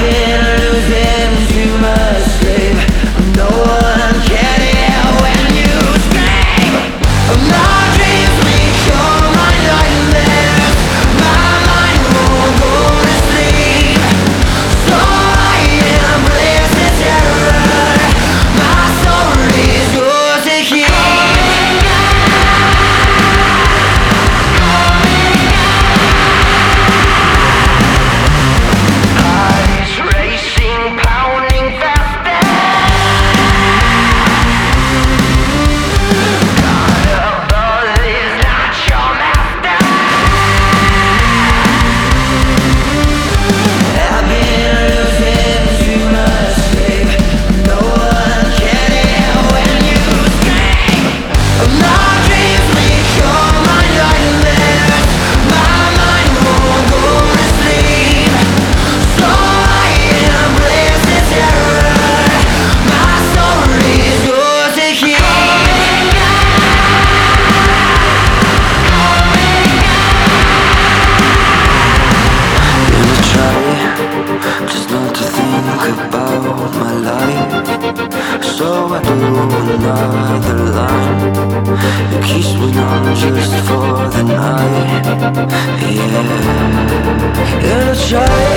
been losing too much sleep. No one can hear when you scream. My dreams become my nightmares. My mind won't go to sleep, so I embrace the terror. My story is yours to keep. About my life, so I do another line. It keeps me numb just for the night. Yeah, and I try